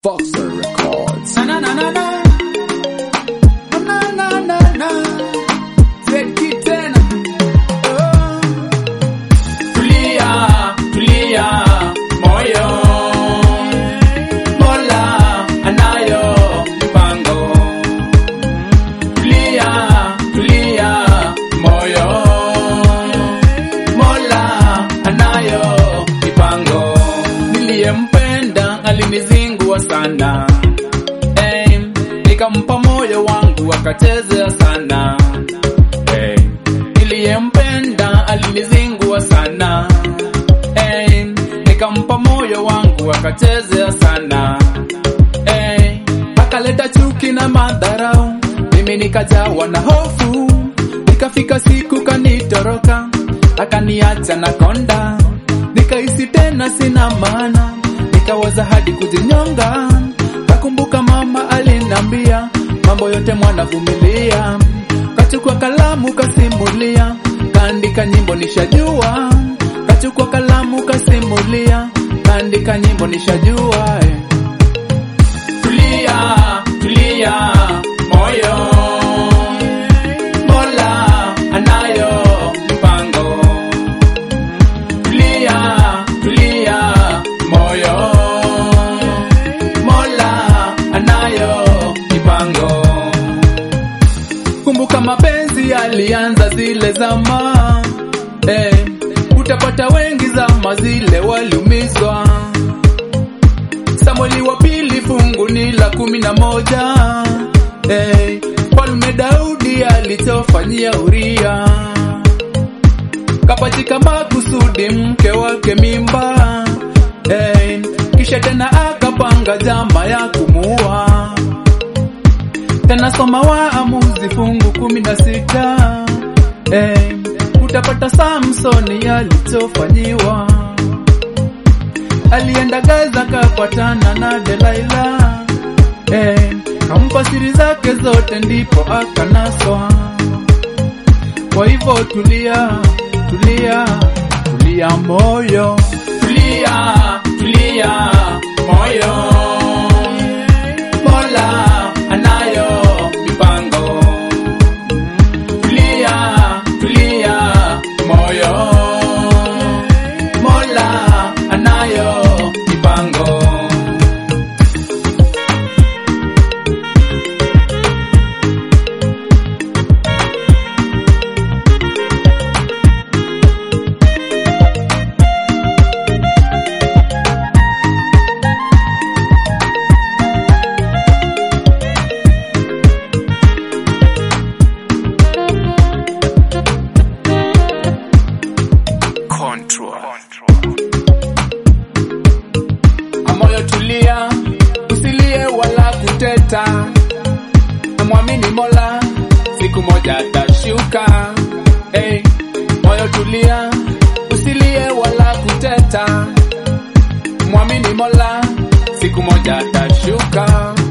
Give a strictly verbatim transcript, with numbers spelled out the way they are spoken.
Foxer Records. Na na na na na. Na na na na. Zeki tena. Oh. Tulia, tulia, moyo. Mola anayo mpango. Tulia, tulia, moyo. Mola anayo mpango. Niliyempenda alinizingua sana. Hey, nikampa moyo wangu akachezea sana. Hey, niliyempenda alinizingua sana. Hey, nikampa moyo wangu akachezea sana. Hey, akaleta chuki na madharau, mimi nikajawa na hofu. Nikafika siku kanitoroka, akaniacha na konda. Nikahisi tena sina maana, nikawaza hadi kujinyonga. Nakumbuka mama alinambia, mambo yote mwana vumilia. Kachukua kalamu kasimulia, kaandika nyimbo nishajua. Kachukua kalamu kasimulia, kaandika nyimbo nishajua. eh. Tulia, tulia, moyo. Mola anayo mpango. Tulia, tulia, moyo. Mola anayo mipango. Kumbuka mapenzi yalianza zile zama. Eh, utapata wengi zama zile waliumizwa. Samueli wa pili fungu ni la kumi na moja. Eh, Mfalme Daudi alichofanyia Uria, kapachika makusudi mke wake mimba. Hey, kisha tena akapanga jama ya kumuua. Tena soma Waamuzi fungu kumi na sita. Hey, utapata Samsoni alichofanyiwa. Alienda Gaza kapatana na Delaila. Hey, kampa siri zake zote ndipo akanaswa. Kwa hivyo tulia, tulia, tulia moyo. Tulia, tulia, moyo. Mola anayo mipango. Tulia, tulia, moyo. Mola anayo mipango. Amoyo tulia, usilie wala kuteta. Namwamini Mola, siku moja atashuka. Hey, moyo tulia, usilie wala kuteta. Mwamini Mola, siku moja atashuka.